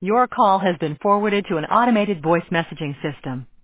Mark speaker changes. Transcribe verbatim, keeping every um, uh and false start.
Speaker 1: Your call has been forwarded to an automated voice messaging system.